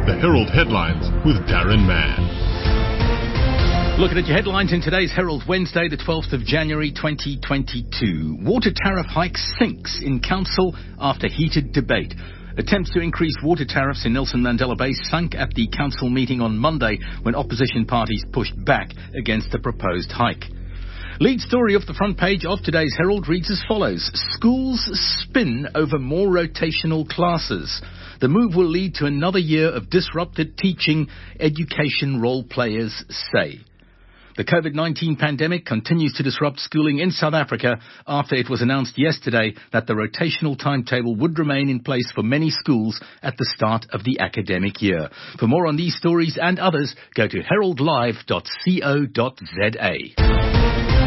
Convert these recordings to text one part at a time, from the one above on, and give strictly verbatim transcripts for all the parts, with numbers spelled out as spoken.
The Herald Headlines with Darren Mann. Looking at your headlines in today's Herald, Wednesday, the twelfth of January, twenty twenty-two. Water tariff hike sinks in council after heated debate. Attempts to increase water tariffs in Nelson Mandela Bay sunk at the council meeting on Monday when opposition parties pushed back against the proposed hike. Lead story off the front page of today's Herald reads as follows. Schools spin over more rotational classes. The move will lead to another year of disrupted teaching, education role players say. The COVID nineteen pandemic continues to disrupt schooling in South Africa after it was announced yesterday that the rotational timetable would remain in place for many schools at the start of the academic year. For more on these stories and others, go to herald live dot co dot za.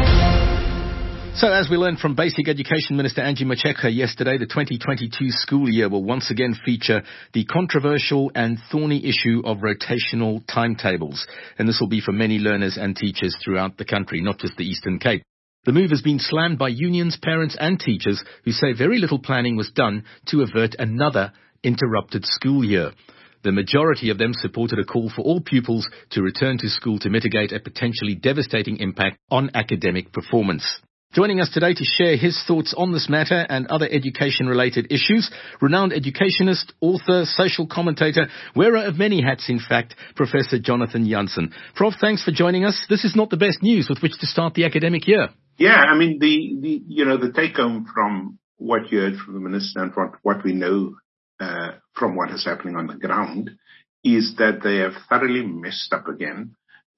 So as we learned from Basic Education Minister Angie Motshekga yesterday, the twenty twenty-two school year will once again feature the controversial and thorny issue of rotational timetables. And this will be for many learners and teachers throughout the country, not just the Eastern Cape. The move has been slammed by unions, parents and teachers who say very little planning was done to avert another interrupted school year. The majority of them supported a call for all pupils to return to school to mitigate a potentially devastating impact on academic performance. Joining us today to share his thoughts on this matter and other education-related issues, renowned educationist, author, social commentator, wearer of many hats, in fact, Professor Jonathan Jansen. Prof, thanks for joining us. This is not the best news with which to start the academic year. Yeah, I mean, the, the you know, the take-home from what you heard from the minister and from what we know uh, from what is happening on the ground is that they have thoroughly messed up again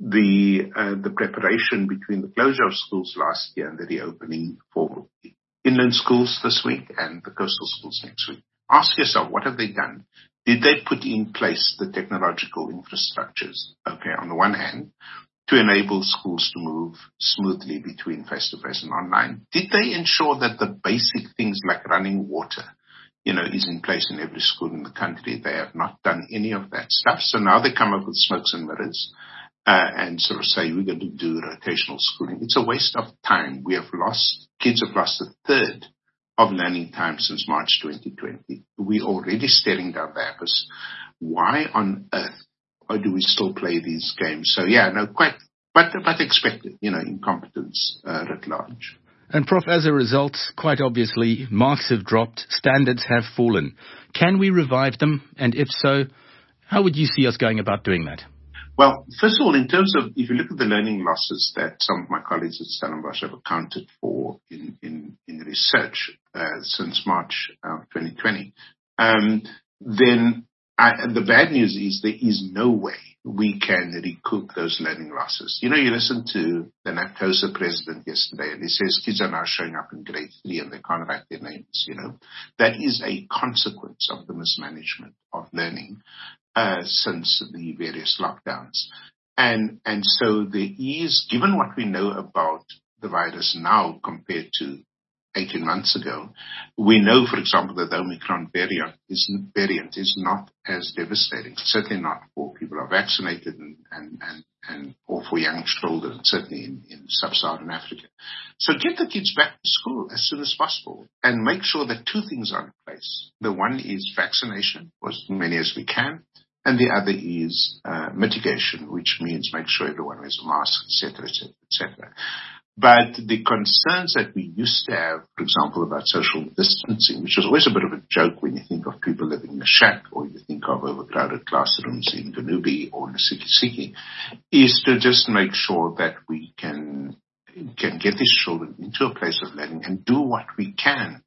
the uh, the preparation between the closure of schools last year and the reopening for inland schools this week and the coastal schools next week. Ask yourself, what have they done? Did they put in place the technological infrastructures, okay, on the one hand, to enable schools to move smoothly between face-to-face and online? Did they ensure that the basic things like running water, you know, is in place in every school in the country? They have not done any of that stuff. So now they come up with smokes and mirrors. Uh, and sort of say we're going to do rotational schooling. It's a waste of time. We have lost, kids have lost a third of learning time since March twenty twenty. We're already staring down the abyss. Why on earth do we still play these games? So yeah, no, quite, but, but expected, you know, incompetence uh, writ large. And Prof, as a result, quite obviously, marks have dropped, standards have fallen. Can we revive them? And if so, how would you see us going about doing that? Well, first of all, in terms of, if you look at the learning losses that some of my colleagues at Stellenbosch have accounted for in, in, in research uh, since March uh, twenty twenty, um, then I, the bad news is there is no way we can recoup those learning losses. You know, you listen to the NAPTOSA president yesterday and he says kids are now showing up in grade three and they can't write their names, you know. That is a consequence of the mismanagement of learning Uh, since the various lockdowns. And, and so there is, given what we know about the virus now compared to eighteen months ago, we know, for example, that the Omicron variant is, variant is not as devastating, certainly not for people who are vaccinated and, and, and, and or for young children, certainly in, in sub-Saharan Africa. So get the kids back to school as soon as possible and make sure that two things are in place. The one is vaccination, for as many as we can, and the other is uh, mitigation, which means make sure everyone wears a mask, et cetera, et cetera, et cetera. But the concerns that we used to have, for example, about social distancing, which was always a bit of a joke when you think of people living in a shack or you think of overcrowded classrooms in Ganubi or Nisikisiki, is to just make sure that we can can get these children into a place of learning and do what we can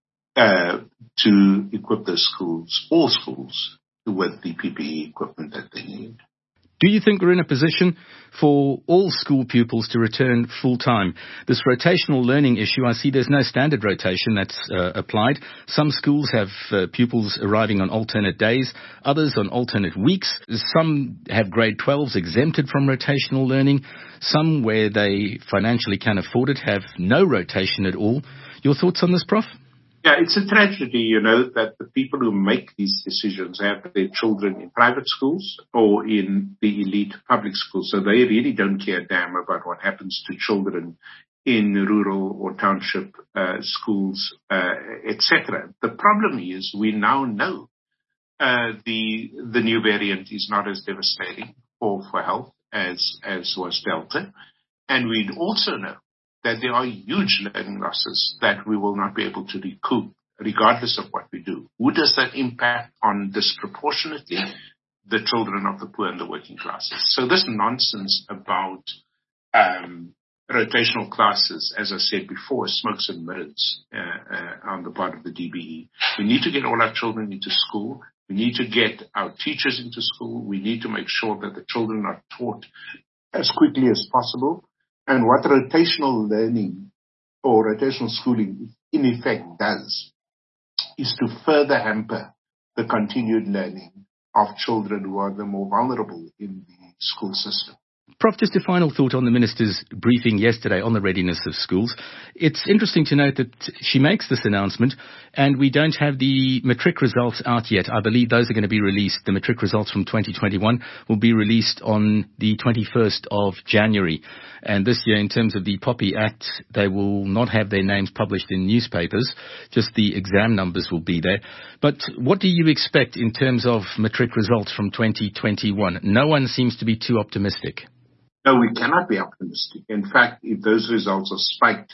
uh, to equip those schools, all schools, with the P P E equipment that they need. Do you think we're in a position for all school pupils to return full-time? This rotational learning issue, I see there's no standard rotation that's uh, applied. Some schools have uh, pupils arriving on alternate days, others on alternate weeks. Some have grade twelves exempted from rotational learning. Some, where they financially can afford it, have no rotation at all. Your thoughts on this, Prof? Yeah, it's a tragedy, you know, that the people who make these decisions have their children in private schools or in the elite public schools. So they really don't care a damn about what happens to children in rural or township uh, schools, uh, et cetera. The problem is we now know uh, the the new variant is not as devastating for, for health as, as was Delta. And we also know that there are huge learning losses that we will not be able to recoup regardless of what we do. Who does that impact on disproportionately? The children of the poor and the working classes. So this nonsense about um, rotational classes, as I said before, smokes and mirrors uh, uh, on the part of the D B E. We need to get all our children into school. We need to get our teachers into school. We need to make sure that the children are taught as quickly as possible. And what rotational learning or rotational schooling in effect does is to further hamper the continued learning of children who are the more vulnerable in the school system. Professor just a final thought on the Minister's briefing yesterday on the readiness of schools. It's interesting to note that she makes this announcement and we don't have the matric results out yet. I believe those are going to be released. The matric results from twenty twenty-one will be released on the twenty-first of January. And this year, in terms of the POPI Act, they will not have their names published in newspapers. Just the exam numbers will be there. But what do you expect in terms of matric results from twenty twenty-one? No one seems to be too optimistic. No, we cannot be optimistic. In fact, if those results are spiked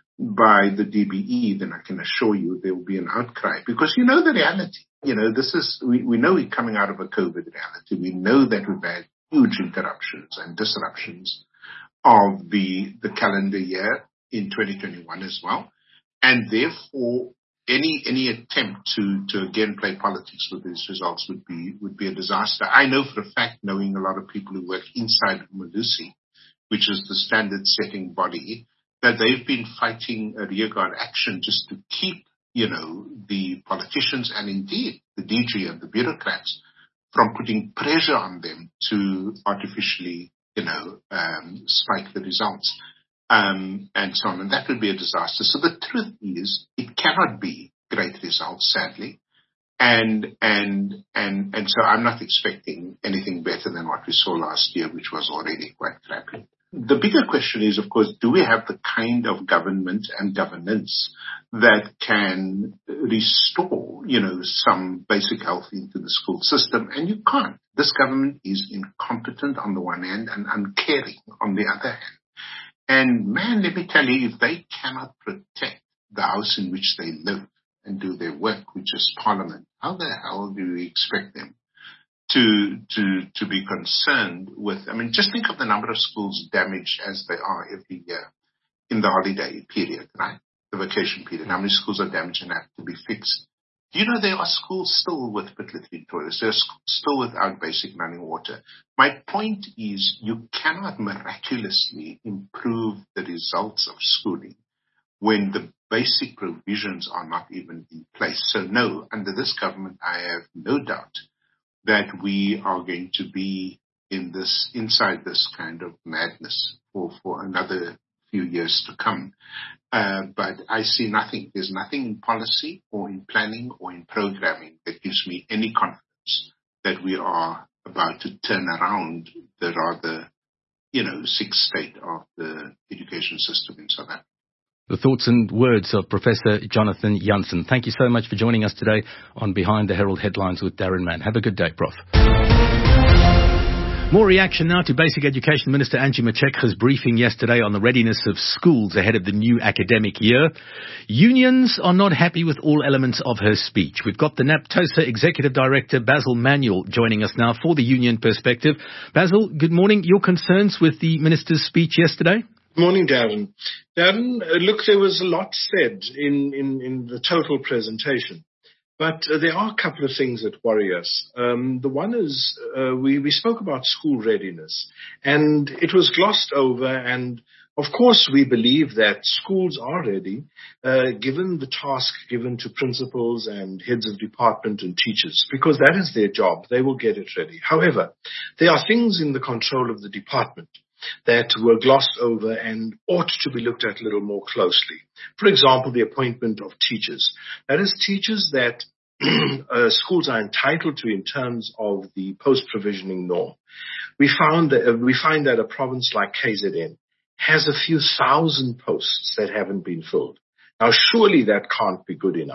by the D B E, then I can assure you there will be an outcry. Because you know the reality. You know, this is, we, we know we're coming out of a COVID reality. We know that we've had huge interruptions and disruptions of the, the calendar year in twenty twenty-one as well. And therefore, any, any attempt to, to again play politics with these results would be, would be a disaster. I know for a fact, knowing a lot of people who work inside Malusi, which is the standard setting body, that they've been fighting a rearguard action just to keep, you know, the politicians and indeed the D G and the bureaucrats from putting pressure on them to artificially, you know, um, spike the results. Um, and so on, and that would be a disaster. So the truth is, it cannot be great results, sadly, and and and and so I'm not expecting anything better than what we saw last year, which was already quite crappy. The bigger question is, of course, do we have the kind of government and governance that can restore, you know, some basic health into the school system? And you can't. This government is incompetent on the one hand and uncaring on the other hand. And man, let me tell you, if they cannot protect the house in which they live and do their work, which is Parliament, how the hell do we expect them to to to be concerned with? I mean, just think of the number of schools damaged as they are every year in the holiday period, right? The vacation period. How many schools are damaged and have to be fixed? Do you know there are schools still with pit latrine toilets? There are schools still without basic running water. My point is you cannot miraculously improve the results of schooling when the basic provisions are not even in place. So no, under this government, I have no doubt that we are going to be in this, inside this kind of madness for, for another few years to come. Uh, but I see nothing. There's nothing in policy or in planning or in programming that gives me any confidence that we are about to turn around the rather, you know, sick state of the education system in South Africa. The thoughts and words of Professor Jonathan Jansen. Thank you so much for joining us today on Behind the Herald Headlines with Darren Mann. Have a good day, Professor More reaction now to Basic Education Minister Angie Motshekga's briefing yesterday on the readiness of schools ahead of the new academic year. Unions are not happy with all elements of her speech. We've got the NAPTOSA Executive Director Basil Manuel joining us now for the union perspective. Basil, good morning. Your concerns with the Minister's speech yesterday? Good morning, Darren. Darren, uh, look, there was a lot said in, in, in the total presentation. But uh, there are a couple of things that worry us. Um, the one is uh, we, we spoke about school readiness, and it was glossed over. And of course, we believe that schools are ready, uh, given the task given to principals and heads of department and teachers, because that is their job. They will get it ready. However, there are things in the control of the department that were glossed over and ought to be looked at a little more closely. For example, the appointment of teachers. That is, teachers that uh, schools are entitled to in terms of the post-provisioning norm. We found that, uh, we find that a province like K Z N has a few thousand posts that haven't been filled. Now, surely that can't be good enough.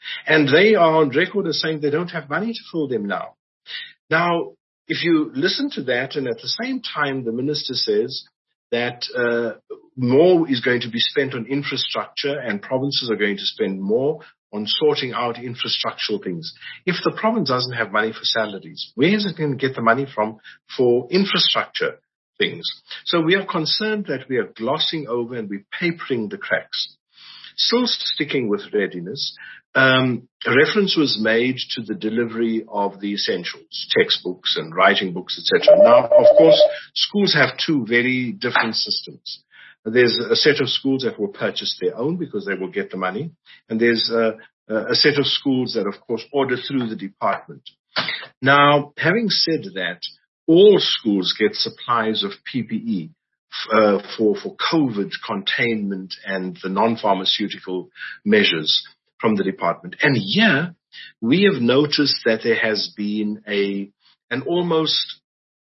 And they are on record as saying they don't have money to fill them now. Now, if you listen to that, and at the same time the minister says that uh, more is going to be spent on infrastructure and provinces are going to spend more on sorting out infrastructural things. If the province doesn't have money for salaries, where is it going to get the money from for infrastructure things? So we are concerned that we are glossing over and we're papering the cracks. Still sticking with readiness, um, a reference was made to the delivery of the essentials, textbooks and writing books, et cetera. Now, of course, schools have two very different systems. There's a set of schools that will purchase their own because they will get the money. And there's a, a set of schools that, of course, order through the department. Now, having said that, all schools get supplies of P P E uh, for, for COVID containment and the non-pharmaceutical measures from the department. And here, we have noticed that there has been a an almost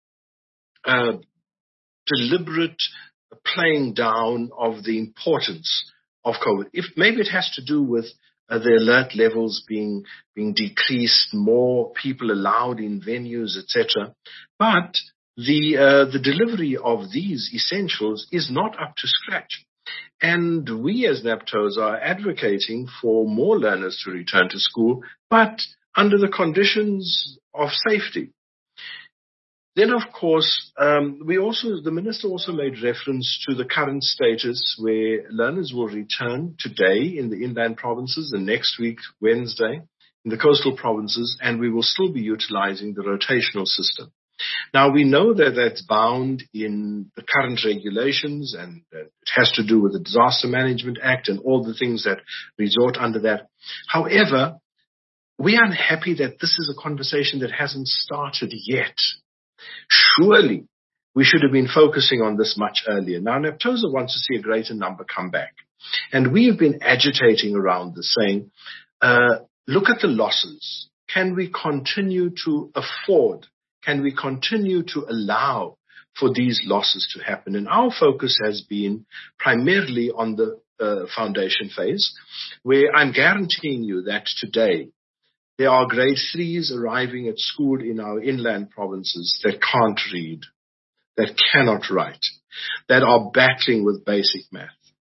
uh, deliberate playing down of the importance of COVID. If maybe it has to do with uh, the alert levels being being decreased, more people allowed in venues, et cetera. But the uh, the delivery of these essentials is not up to scratch. And we as NAPTOS are advocating for more learners to return to school, but under the conditions of safety. Then, of course, um, we also, the minister also made reference to the current status where learners will return today in the inland provinces and next week, Wednesday, in the coastal provinces, and we will still be utilizing the rotational system. Now, we know that that's bound in the current regulations, and it has to do with the Disaster Management Act and all the things that resort under that. However, we are unhappy that this is a conversation that hasn't started yet. Surely, we should have been focusing on this much earlier. Now, NAPTOSA wants to see a greater number come back. And we have been agitating around this, saying, uh, look at the losses. Can we continue to afford? Can we continue to allow for these losses to happen? And our focus has been primarily on the uh, foundation phase, where I'm guaranteeing you that today, there are grade threes arriving at school in our inland provinces that can't read, that cannot write, that are battling with basic math.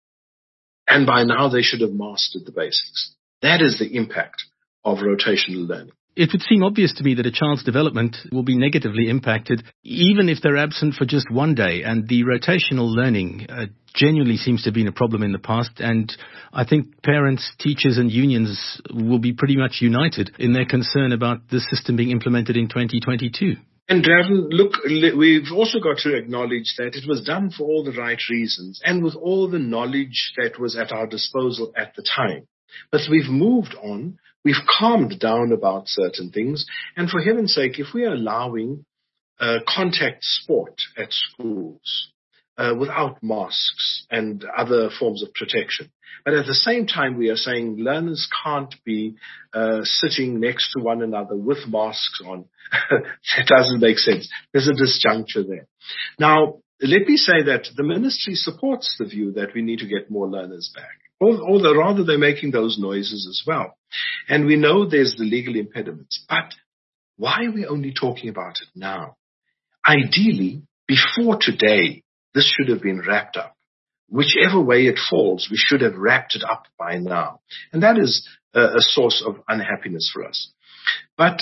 And by now they should have mastered the basics. That is the impact of rotational learning. It would seem obvious to me that a child's development will be negatively impacted even if they're absent for just one day. And the rotational learning uh, genuinely seems to have been a problem in the past. And I think parents, teachers and unions will be pretty much united in their concern about this system being implemented in twenty twenty-two. And Darren, look, we've also got to acknowledge that it was done for all the right reasons and with all the knowledge that was at our disposal at the time. But we've moved on. We've calmed down about certain things. And for heaven's sake, if we are allowing uh, contact sport at schools uh, without masks and other forms of protection, but at the same time we are saying learners can't be uh, sitting next to one another with masks on, that doesn't make sense. There's a disjuncture there. Now, let me say that the ministry supports the view that we need to get more learners back. Or, or the, rather, they're making those noises as well. And we know there's the legal impediments. But why are we only talking about it now? Ideally, before today, this should have been wrapped up. Whichever way it falls, we should have wrapped it up by now. And that is a, a source of unhappiness for us. But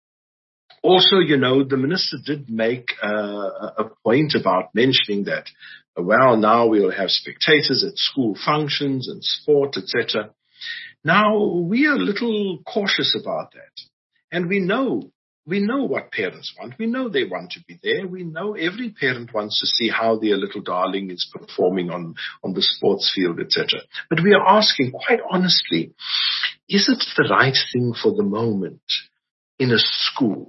also, you know, the minister did make uh, a point about mentioning that well, now we'll have spectators at school functions and sport, et cetera. Now, we are a little cautious about that. And we know, we know what parents want. We know they want to be there. We know every parent wants to see how their little darling is performing on, on the sports field, et cetera. But we are asking, quite honestly, is it the right thing for the moment in a school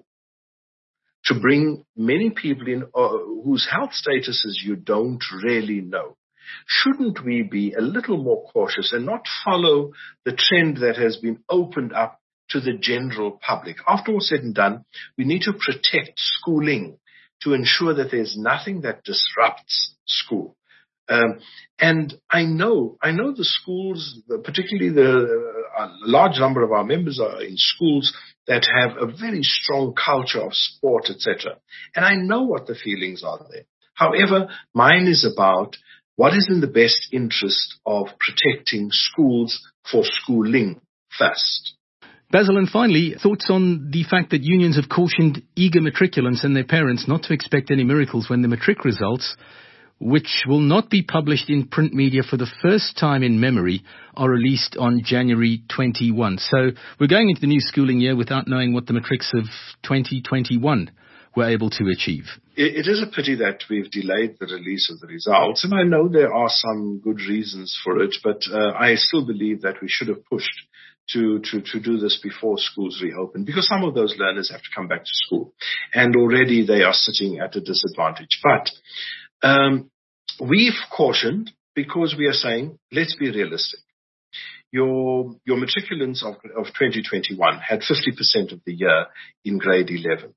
to bring many people in uh, whose health statuses you don't really know? Shouldn't we be a little more cautious and not follow the trend that has been opened up to the general public? After all said and done, we need to protect schooling to ensure that there's nothing that disrupts school. Um, and I know, I know the schools, particularly the a large number of our members are in schools that have a very strong culture of sport, et cetera. And I know what the feelings are there. However, mine is about what is in the best interest of protecting schools for schooling first. Basil, and finally, thoughts on the fact that unions have cautioned eager matriculants and their parents not to expect any miracles when the matric results, which will not be published in print media for the first time in memory, are released on January twenty-first. So we're going into the new schooling year without knowing what the matrics of twenty twenty-one were able to achieve. It is a pity that we've delayed the release of the results, and I know there are some good reasons for it, but uh, I still believe that we should have pushed to, to, to do this before schools reopen, because some of those learners have to come back to school, and already they are sitting at a disadvantage. But um, we've cautioned because we are saying, let's be realistic. Your, your matriculants of, of twenty twenty-one had fifty percent of the year in grade eleven.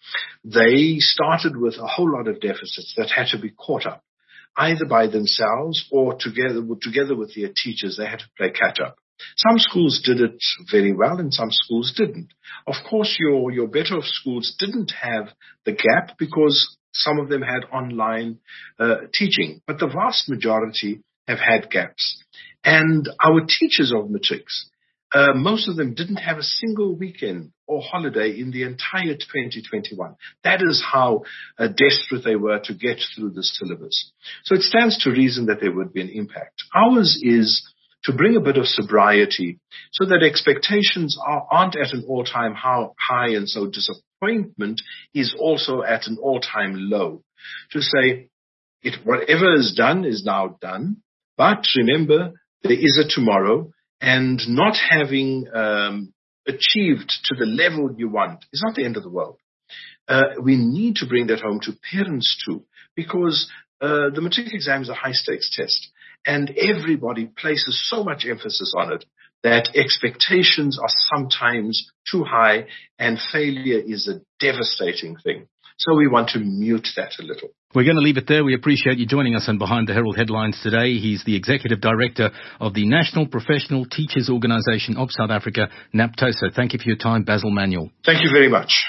They started with a whole lot of deficits that had to be caught up, either by themselves or together, together with their teachers. They had to play catch up. Some schools did it very well and some schools didn't. Of course, your, your better off schools didn't have the gap because some of them had online uh, teaching, but the vast majority have had gaps. And our teachers of matrics, uh, most of them didn't have a single weekend or holiday in the entire twenty twenty-one. That is how uh, desperate they were to get through the syllabus. So it stands to reason that there would be an impact. Ours is to bring a bit of sobriety so that expectations are, aren't at an all-time high, and so disappointment is also at an all-time low. To say, it, whatever is done is now done, but remember, there is a tomorrow, and not having um, achieved to the level you want is not the end of the world. Uh, we need to bring that home to parents too, because uh, the matric exam is a high-stakes test. And everybody places so much emphasis on it that expectations are sometimes too high and failure is a devastating thing. So we want to mute that a little. We're going to leave it there. We appreciate you joining us on Behind the Herald Headlines today. He's the Executive Director of the National Professional Teachers Organisation of South Africa, NAPTOSA. Thank you for your time, Basil Manuel. Thank you very much.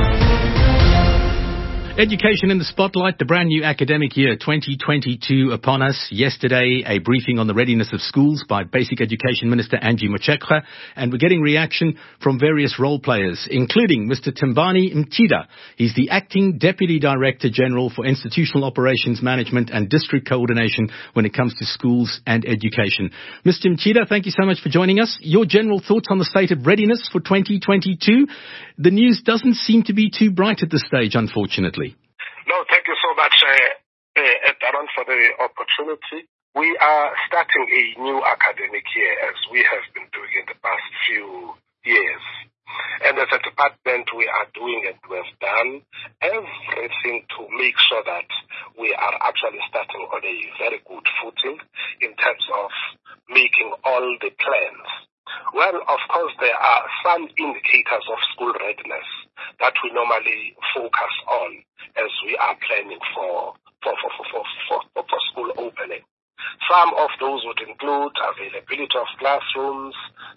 Education in the spotlight, the brand new academic year twenty twenty-two upon us. Yesterday, a briefing on the readiness of schools by Basic Education Minister Angie Motshekga, and we're getting reaction from various role players, including Mister Thembani Mtshida. He's the Acting Deputy Director General for Institutional Operations Management and District Coordination when it comes to schools and education. Mister Mtshida, thank you so much for joining us. Your general thoughts on the state of readiness for twenty twenty-two? The news doesn't seem to be too bright at this stage, unfortunately. No, thank you so much, uh, uh, Darren, for the opportunity. We are starting a new academic year, as we have been doing in the past few years. And as a department, we are doing and we have done everything to make sure that we are actually starting on a very good footing in terms of making all the plans. Well, of course, there are some indicators of school readiness that we normally focus on as we are planning for for for for for, for, for school opening. Some of those would include availability of classrooms,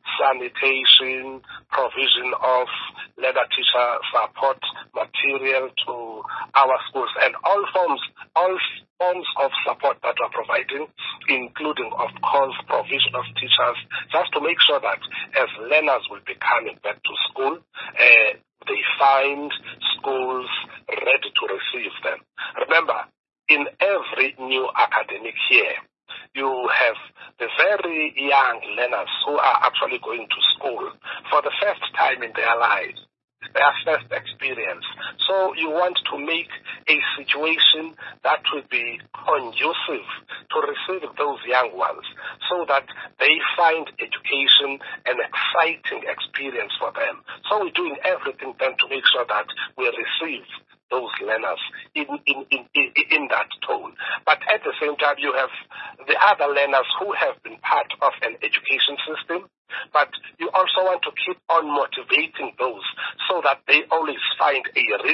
sanitation, provision of learner-teacher support material to our schools, and all forms, all forms of support that we're providing, including, of course, provision of teachers, just to make sure that as learners will be coming back to school, uh, they find schools ready to receive them. Remember, in every new academic year, you have the very young learners who are actually going to school for the first time in their lives, their first experience. So you want to make a situation that will be conducive to receive those young ones so that they find education an exciting experience for them. So we're doing everything then to make sure that we receive those learners in, in, in, in, in that tone. But at the same time, you have the other learners who have been part of an education system, but you also want to keep on motivating those so that they always find a reason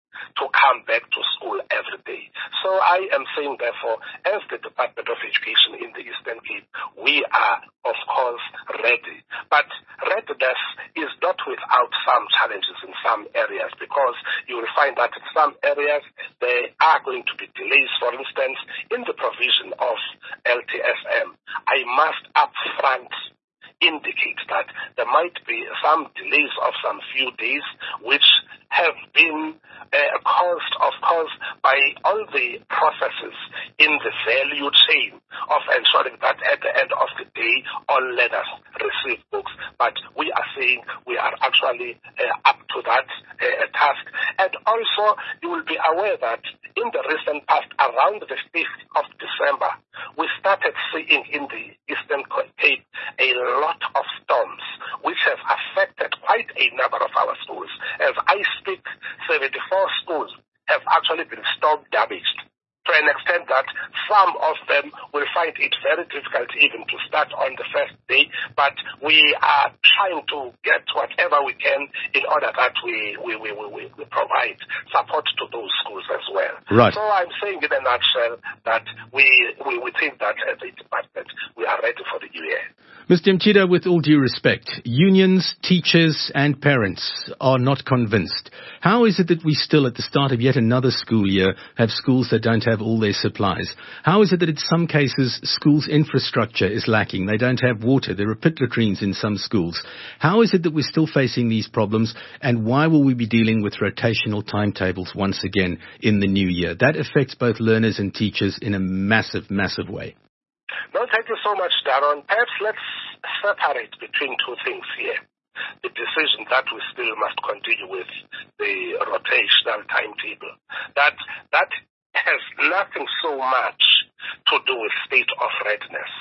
to come back to school every day. So I am saying, therefore, as the Department of Education in the Eastern Cape, we are, of course, ready. But readiness is not without some challenges in some areas, because you will find that in some areas there are going to be delays. For instance, in the provision of L T S M, I must upfront indicate that there might be some delays of some few days, which have been uh, caused, of course, by all the processes in the value chain of ensuring that at the end of the day, all learners receive books. But we are saying we are actually uh, up to that uh, task. And also, you will be aware that in the recent past, around the fifth of December, we started seeing in the Eastern Cape a lot of storms, which have affected quite a number of our schools. As I speak, seventy-four schools have actually been storm damaged, to an extent that some of them will find it very difficult even to start on the first day. But we are trying to get whatever we can in order that we, we, we, we, we provide support to those schools as well. Right. So I'm saying in a nutshell that we, we, we think that as a department, we are ready for the new year. Mister Mchida, with all due respect, unions, teachers and parents are not convinced. How is it that we still, at the start of yet another school year, have schools that don't have all their supplies? How is it that in some cases schools' infrastructure is lacking? They don't have water. There are pit latrines in some schools. How is it that we're still facing these problems, and why will we be dealing with rotational timetables once again in the new year? That affects both learners and teachers in a massive, massive way. No, thank you so much, Darren. Perhaps let's separate between two things here. The decision that we still must continue with the rotational timetable. That that has nothing so much to do with state of readiness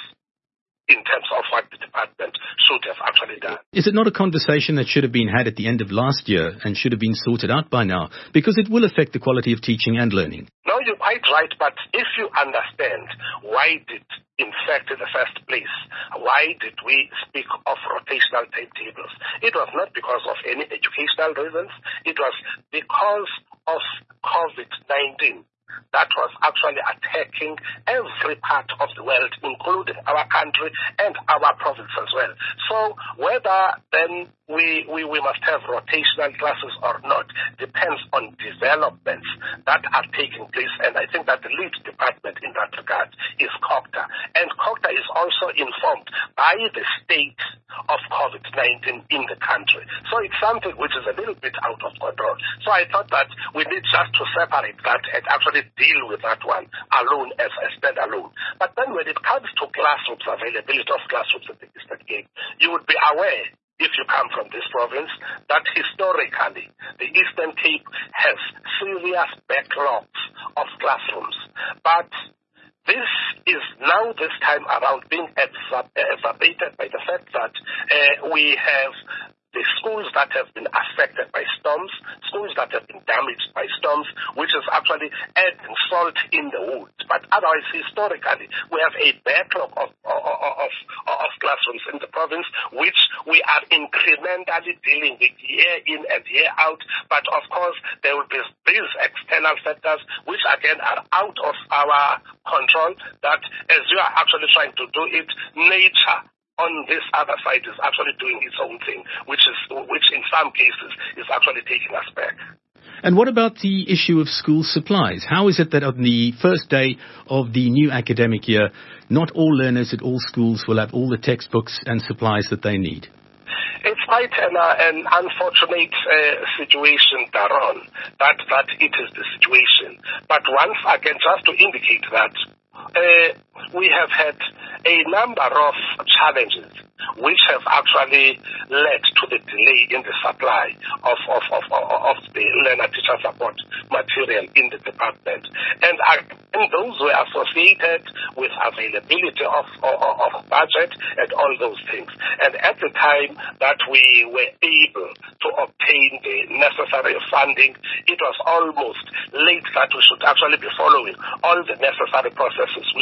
in terms of what the department should have actually done. Is it not a conversation that should have been had at the end of last year and should have been sorted out by now? Because it will affect the quality of teaching and learning. No, you're quite right, but if you understand why did, in fact, in the first place, why did we speak of rotational timetables? It was not because of any educational reasons. It was because of COVID nineteen. That was actually attacking every part of the world, including our country and our province as well. So whether then we, we, we must have rotational classes or not depends on developments that are taking place. And I think that the lead department in that regard is COGTA. And COGTA is also informed by the state of COVID nineteen in the country. So it's something which is a little bit out of control. So I thought that we need just to separate that and actually deal with that one alone as a standalone. But then when it comes to classrooms, availability of classrooms in the Eastern Cape, you would be aware, if you come from this province, that historically the Eastern Cape has serious backlogs of classrooms. But this is now this time around being exacerbated by the fact that uh, we have the schools that have been affected by storms, schools that have been damaged by storms, which is actually adding salt in the wound. But otherwise, historically, we have a backlog of, of, of, of classrooms in the province, which we are incrementally dealing with year in and year out. But of course, there will be these external factors, which again are out of our control, that as you are actually trying to do it, nature on this other side is actually doing its own thing, which is, which in some cases is actually taking us back. And what about the issue of school supplies? How is it that on the first day of the new academic year, not all learners at all schools will have all the textbooks and supplies that they need? It's quite an, uh, an unfortunate uh, situation, Daron, that, that it is the situation. But once again, just to indicate that uh, we have had a number of challenges which have actually led to the delay in the supply of, of, of, of the learner-teacher support material in the department. And, and those were associated with availability of, of, of budget and all those things. And at the time that we were able to obtain the necessary funding, it was almost late that we should actually be following all the necessary processes which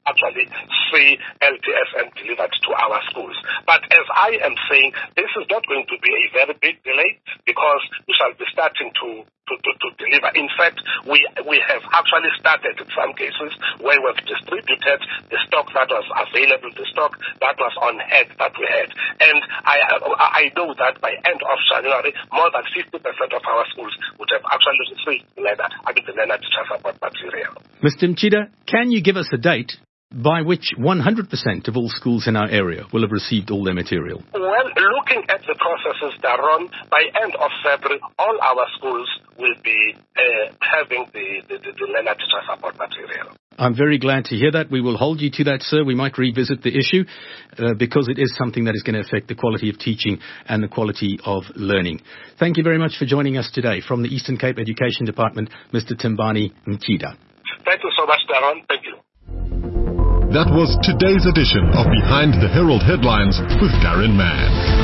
actually see L T S M delivered to our schools. But as I am saying, this is not going to be a very big delay because we shall be starting to To, to, to deliver. In fact, we we have actually started in some cases where we've distributed the stock that was available, the stock that was on hand that we had. And I I know that by end of January, more than fifty percent of our schools would have actually received the learner, I mean the learner teacher support material. Mister Mchida, can you give us a date by which one hundred percent of all schools in our area will have received all their material? Well, looking at the processes that run, by end of February, all our schools will be uh, having the, the, the, the learner teacher support material. I'm very glad to hear that. We will hold you to that, sir. We might revisit the issue uh, because it is something that is going to affect the quality of teaching and the quality of learning. Thank you very much for joining us today. From the Eastern Cape Education Department, Mister Timbani Mchida. Thank you so much, Darren. Thank you. That was today's edition of Behind the Herald Headlines with Darren Mann.